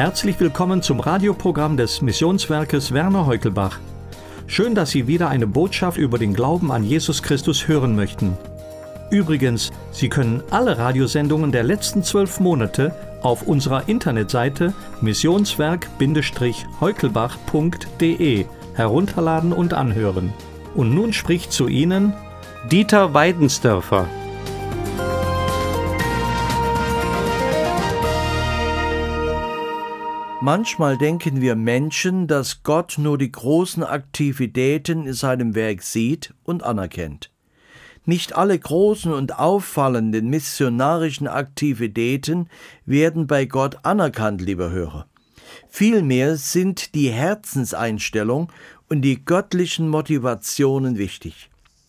Herzlich willkommen zum Radioprogramm des Missionswerkes Werner Heukelbach. Schön, dass Sie wieder eine Botschaft über den Glauben an Jesus Christus hören möchten. Übrigens, Sie können alle Radiosendungen der letzten 12 Monate auf unserer Internetseite missionswerk-heukelbach.de herunterladen und anhören. Und nun spricht zu Ihnen Dieter Weidensdörfer. Manchmal denken wir Menschen, dass Gott nur die großen Aktivitäten in seinem Werk sieht und anerkennt. Nicht alle großen und auffallenden missionarischen Aktivitäten werden bei Gott anerkannt, lieber Hörer. Vielmehr sind die Herzenseinstellung und die göttlichen Motivationen wichtig.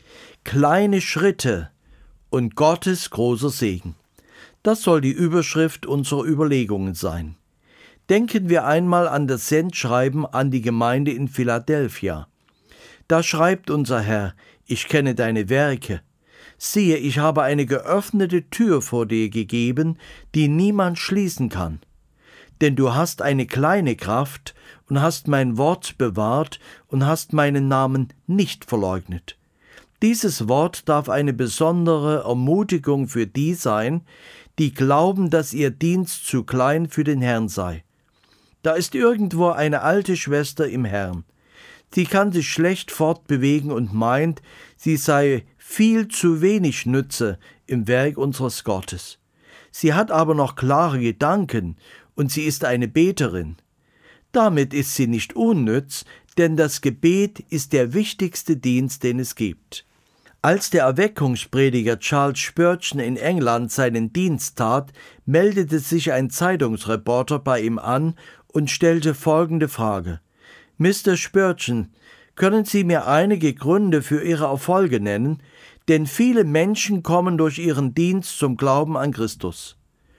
Kleine Schritte und Gottes großer Segen. Das soll die Überschrift unserer Überlegungen sein. Denken wir einmal an das Sendschreiben an die Gemeinde in Philadelphia. Da schreibt unser Herr: Ich kenne deine Werke. Siehe, ich habe eine geöffnete Tür vor dir gegeben, die niemand schließen kann. Denn du hast eine kleine Kraft und hast mein Wort bewahrt und hast meinen Namen nicht verleugnet. Dieses Wort darf eine besondere Ermutigung für die sein, die glauben, dass ihr Dienst zu klein für den Herrn sei. Da ist irgendwo eine alte Schwester im Herrn. Sie kann sich schlecht fortbewegen und meint, sie sei viel zu wenig Nütze im Werk unseres Gottes. Sie hat aber noch klare Gedanken und sie ist eine Beterin. Damit ist sie nicht unnütz, denn das Gebet ist der wichtigste Dienst, den es gibt. Als der Erweckungsprediger Charles Spurgeon in England seinen Dienst tat, meldete sich ein Zeitungsreporter bei ihm an und stellte folgende Frage: Mr. Spurgeon, können Sie mir einige Gründe für Ihre Erfolge nennen? Denn viele Menschen kommen durch Ihren Dienst zum Glauben an Christus.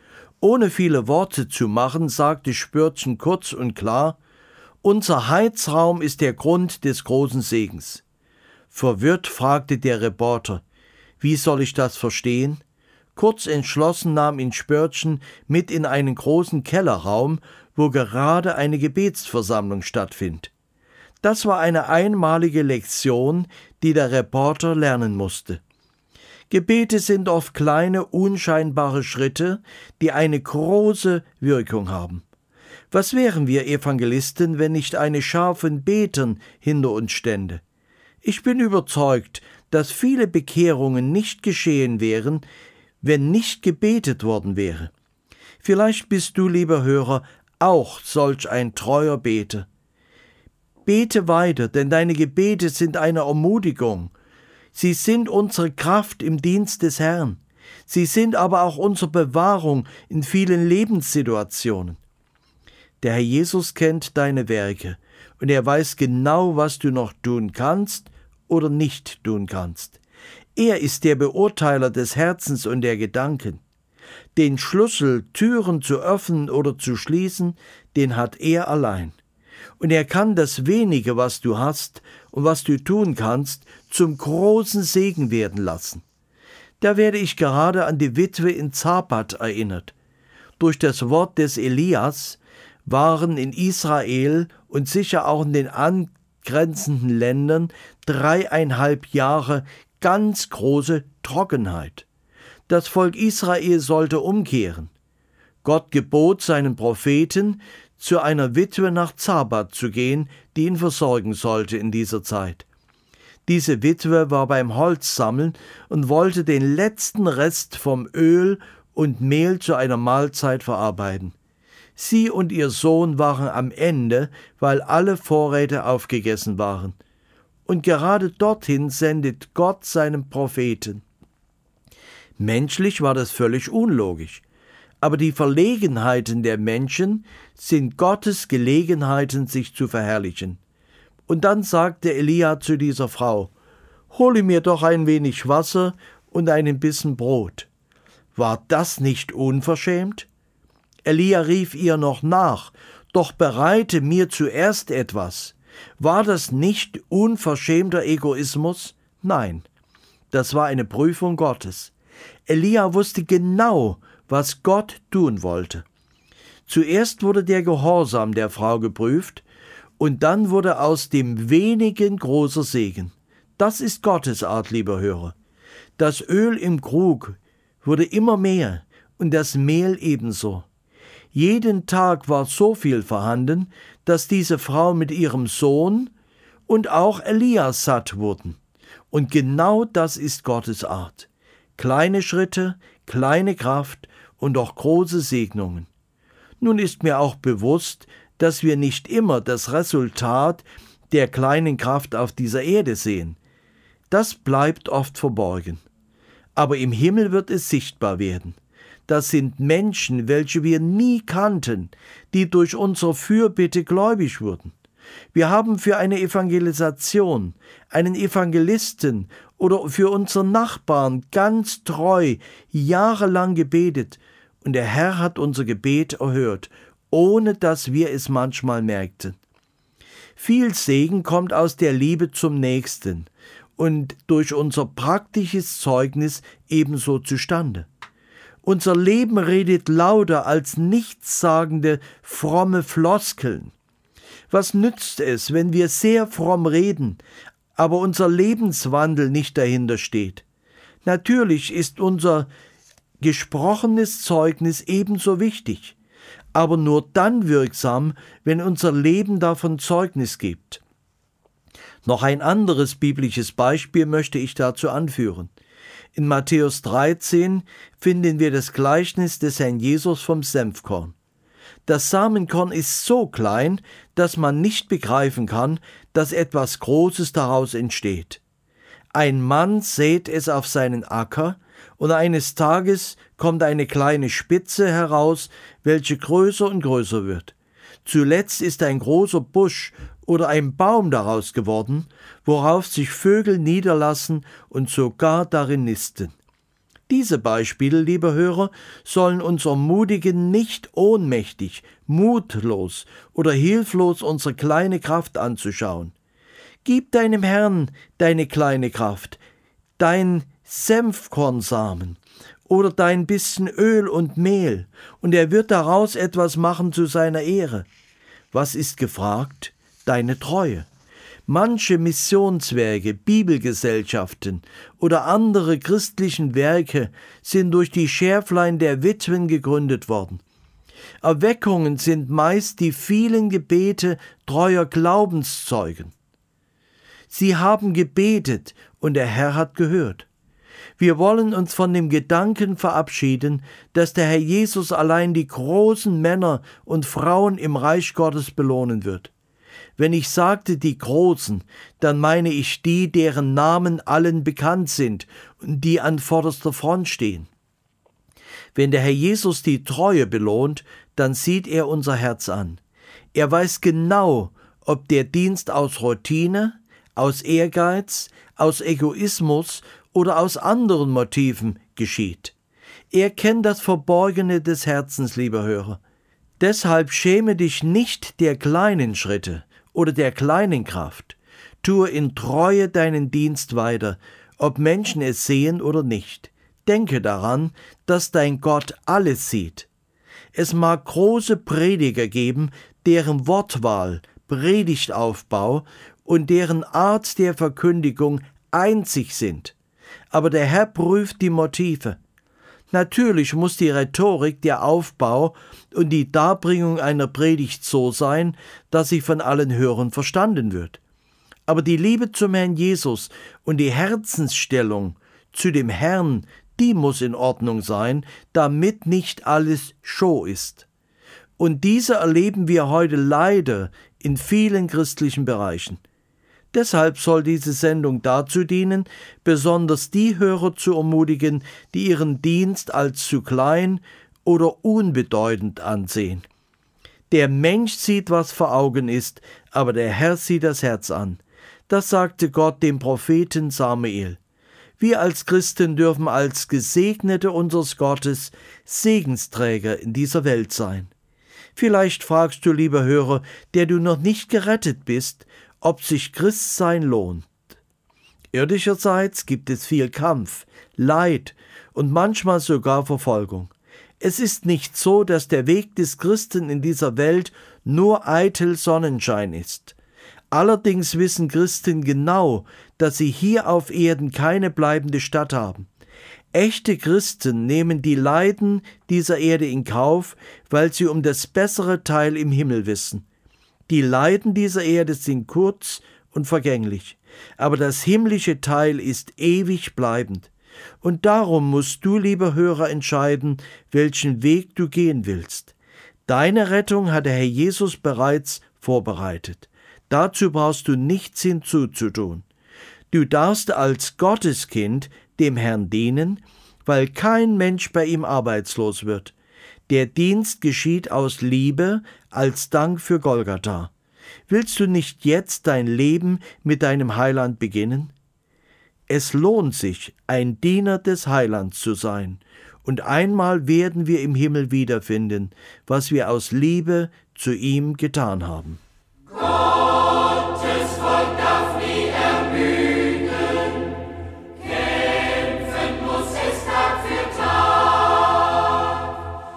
Ohne viele Worte zu machen, sagte Spurgeon kurz und klar: Unser Heizraum ist der Grund des großen Segens. Verwirrt fragte der Reporter: Wie soll ich das verstehen? Kurz entschlossen nahm ihn Spurgeon mit in einen großen Kellerraum, wo gerade eine Gebetsversammlung stattfindet. Das war eine einmalige Lektion, die der Reporter lernen musste. Gebete sind oft kleine, unscheinbare Schritte, die eine große Wirkung haben. Was wären wir Evangelisten, wenn nicht eine Schar von Betern hinter uns stände? Ich bin überzeugt, dass viele Bekehrungen nicht geschehen wären, wenn nicht gebetet worden wäre. Vielleicht bist du, lieber Hörer, auch solch ein treuer Beter. Bete weiter, denn deine Gebete sind eine Ermutigung. Sie sind unsere Kraft im Dienst des Herrn. Sie sind aber auch unsere Bewahrung in vielen Lebenssituationen. Der Herr Jesus kennt deine Werke und er weiß genau, was du noch tun kannst oder nicht tun kannst. Er ist der Beurteiler des Herzens und der Gedanken. Den Schlüssel, Türen zu öffnen oder zu schließen, den hat er allein. Und er kann das Wenige, was du hast und was du tun kannst, zum großen Segen werden lassen. Da werde ich gerade an die Witwe in Zapat erinnert. Durch das Wort des Elias waren in Israel und sicher auch in den angrenzenden Ländern 3,5 Jahre ganz große Trockenheit. Das Volk Israel sollte umkehren. Gott gebot seinen Propheten, zu einer Witwe nach Zapat zu gehen, die ihn versorgen sollte in dieser Zeit. Diese Witwe war beim Holzsammeln und wollte den letzten Rest vom Öl und Mehl zu einer Mahlzeit verarbeiten. Sie und ihr Sohn waren am Ende, weil alle Vorräte aufgegessen waren. Und gerade dorthin sendet Gott seinen Propheten. Menschlich war das völlig unlogisch. Aber die Verlegenheiten der Menschen sind Gottes Gelegenheiten, sich zu verherrlichen. Und dann sagte Elia zu dieser Frau: Hole mir doch ein wenig Wasser und einen Bissen Brot. War das nicht unverschämt? Elia rief ihr noch nach: Doch bereite mir zuerst etwas. War das nicht unverschämter Egoismus? Nein, das war eine Prüfung Gottes. Elia wusste genau, was Gott tun wollte. Zuerst wurde der Gehorsam der Frau geprüft, und dann wurde aus dem Wenigen großer Segen. Das ist Gottes Art, lieber Hörer. Das Öl im Krug wurde immer mehr und das Mehl ebenso. Jeden Tag war so viel vorhanden, dass diese Frau mit ihrem Sohn und auch Elia satt wurden. Und genau das ist Gottes Art. Kleine Schritte, kleine Kraft und doch große Segnungen. Nun ist mir auch bewusst, dass wir nicht immer das Resultat der kleinen Kraft auf dieser Erde sehen. Das bleibt oft verborgen. Aber im Himmel wird es sichtbar werden. Das sind Menschen, welche wir nie kannten, die durch unsere Fürbitte gläubig wurden. Wir haben für eine Evangelisation, einen Evangelisten oder für unseren Nachbarn ganz treu jahrelang gebetet, und der Herr hat unser Gebet erhört, ohne dass wir es manchmal merkten. Viel Segen kommt aus der Liebe zum Nächsten und durch unser praktisches Zeugnis ebenso zustande. Unser Leben redet lauter als nichtssagende, fromme Floskeln. Was nützt es, wenn wir sehr fromm reden, aber unser Lebenswandel nicht dahinter steht? Natürlich ist unser gesprochenes Zeugnis ebenso wichtig, aber nur dann wirksam, wenn unser Leben davon Zeugnis gibt. Noch ein anderes biblisches Beispiel möchte ich dazu anführen. In Matthäus 13 finden wir das Gleichnis des Herrn Jesus vom Senfkorn. Das Samenkorn ist so klein, dass man nicht begreifen kann, dass etwas Großes daraus entsteht. Ein Mann sät es auf seinen Acker, und eines Tages kommt eine kleine Spitze heraus, welche größer und größer wird. Zuletzt ist ein großer Busch oder ein Baum daraus geworden, worauf sich Vögel niederlassen und sogar darin nisten. Diese Beispiele, liebe Hörer, sollen uns ermutigen, nicht ohnmächtig, mutlos oder hilflos unsere kleine Kraft anzuschauen. Gib deinem Herrn deine kleine Kraft, dein Senfkornsamen oder dein bisschen Öl und Mehl, und er wird daraus etwas machen zu seiner Ehre. Was ist gefragt? Deine Treue. Manche Missionswerke, Bibelgesellschaften oder andere christlichen Werke sind durch die Schärflein der Witwen gegründet worden. Erweckungen sind meist die vielen Gebete treuer Glaubenszeugen. Sie haben gebetet und der Herr hat gehört. Wir wollen uns von dem Gedanken verabschieden, dass der Herr Jesus allein die großen Männer und Frauen im Reich Gottes belohnen wird. Wenn ich sagte die Großen, dann meine ich die, deren Namen allen bekannt sind und die an vorderster Front stehen. Wenn der Herr Jesus die Treue belohnt, dann sieht er unser Herz an. Er weiß genau, ob der Dienst aus Routine, aus Ehrgeiz, aus Egoismus oder aus anderen Motiven geschieht. Er kennt das Verborgene des Herzens, lieber Hörer. Deshalb schäme dich nicht der kleinen Schritte oder der kleinen Kraft. Tue in Treue deinen Dienst weiter, ob Menschen es sehen oder nicht. Denke daran, dass dein Gott alles sieht. Es mag große Prediger geben, deren Wortwahl, Predigtaufbau und deren Art der Verkündigung einzig sind. Aber der Herr prüft die Motive. Natürlich muss die Rhetorik, der Aufbau und die Darbringung einer Predigt so sein, dass sie von allen Hörern verstanden wird. Aber die Liebe zum Herrn Jesus und die Herzensstellung zu dem Herrn, die muss in Ordnung sein, damit nicht alles Show ist. Und diese erleben wir heute leider in vielen christlichen Bereichen. Deshalb soll diese Sendung dazu dienen, besonders die Hörer zu ermutigen, die ihren Dienst als zu klein oder unbedeutend ansehen. Der Mensch sieht, was vor Augen ist, aber der Herr sieht das Herz an. Das sagte Gott dem Propheten Samuel. Wir als Christen dürfen als Gesegnete unseres Gottes Segensträger in dieser Welt sein. Vielleicht fragst du, lieber Hörer, der du noch nicht gerettet bist, ob sich Christsein lohnt. Irdischerseits gibt es viel Kampf, Leid und manchmal sogar Verfolgung. Es ist nicht so, dass der Weg des Christen in dieser Welt nur eitel Sonnenschein ist. Allerdings wissen Christen genau, dass sie hier auf Erden keine bleibende Stadt haben. Echte Christen nehmen die Leiden dieser Erde in Kauf, weil sie um das bessere Teil im Himmel wissen. Die Leiden dieser Erde sind kurz und vergänglich, aber das himmlische Teil ist ewig bleibend. Und darum musst du, lieber Hörer, entscheiden, welchen Weg du gehen willst. Deine Rettung hat der Herr Jesus bereits vorbereitet. Dazu brauchst du nichts hinzuzutun. Du darfst als Gotteskind dem Herrn dienen, weil kein Mensch bei ihm arbeitslos wird. Der Dienst geschieht aus Liebe als Dank für Golgatha. Willst du nicht jetzt dein Leben mit deinem Heiland beginnen? Es lohnt sich, ein Diener des Heilands zu sein, und einmal werden wir im Himmel wiederfinden, was wir aus Liebe zu ihm getan haben. Gottes Volk darf nie ermüden, kämpfen muss es Tag für Tag,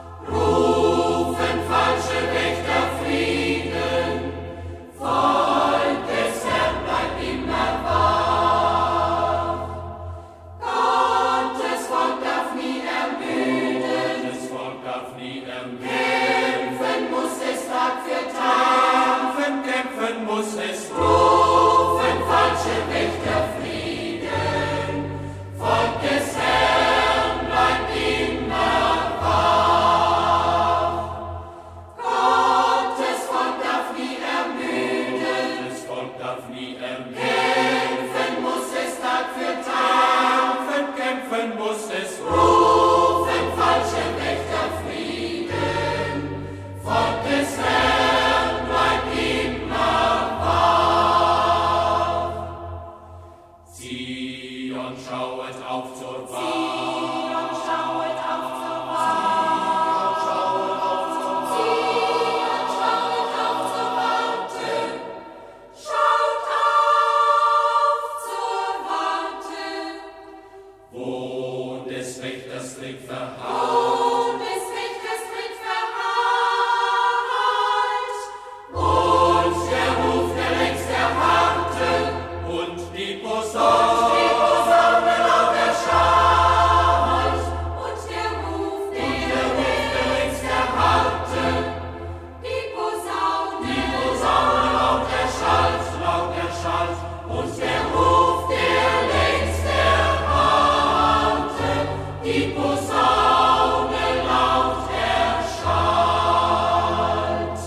rufen falsche Wächter Frieden, Volk des Herrn bleibt immer wach. Gottes Volk darf nie ermüden, Gottes Volk darf nie ermüden, kämpfen muss es Tag für Tag, kämpfen muss es rufen falsche Wächter Frieden, Volk des Herrn bleibt immer wach. Gottes Volk darf nie ermüden, Gottes Volk darf nie ermüden, kämpfen muss es Tag für Tag, kämpfen muss es rufen falsche Wächter Frieden, Volk des Herrn bleibt immer wach. Zion schauet auf zur Wahl. Zion schauet auf zur Wahl. Zion schauet auf zur Warte. Schaut auf zur Warte. Wo des Wächters Tritt verharrt. Wo des Wächters Tritt verharrt. Und der Ruf der längst erharrte. Und die Posaune laut erschallt. Und der Ruf der längst erharrte. Die Posaune laut erschallt. Und der Ruf der längst erharrte. Die Posaune laut erschallt.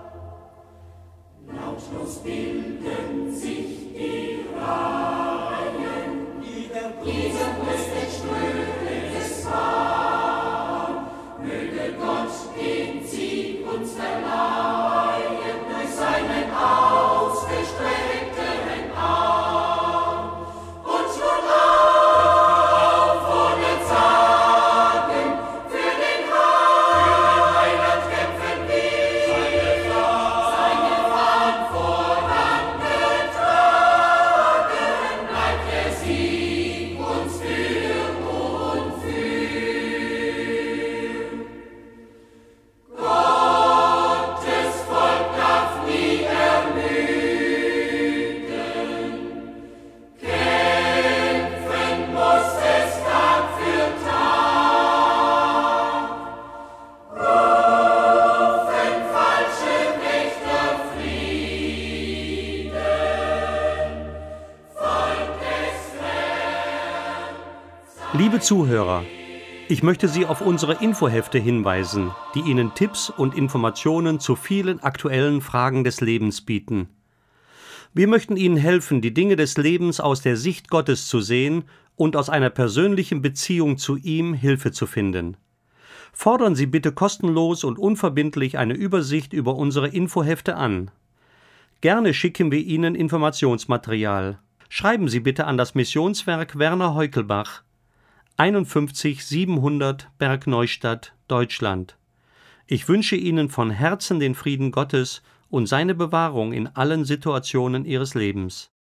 Lautlos bilden sich die Reihen, jeder Brust entströmtes Warm. Möge Gott den Sieg uns verleihen durch seinen ausgestreckten Arm. Und nun auf, ohne Zagen, für den Heiland kämpfen wir, seine Fahnen vorangetragen, bleibt der Sieg uns für und für. Gottes Volk darf nie ermüden, kämpfen muss es Tag für Tag, rufen falsche Wächter Frieden, Volk des Herrn. Liebe Zuhörer, ich möchte Sie auf unsere Infohefte hinweisen, die Ihnen Tipps und Informationen zu vielen aktuellen Fragen des Lebens bieten. Wir möchten Ihnen helfen, die Dinge des Lebens aus der Sicht Gottes zu sehen und aus einer persönlichen Beziehung zu ihm Hilfe zu finden. Fordern Sie bitte kostenlos und unverbindlich eine Übersicht über unsere Infohefte an. Gerne schicken wir Ihnen Informationsmaterial. Schreiben Sie bitte an das Missionswerk Werner Heukelbach, 51 700 Bergneustadt, Deutschland. Ich wünsche Ihnen von Herzen den Frieden Gottes und seine Bewahrung in allen Situationen Ihres Lebens.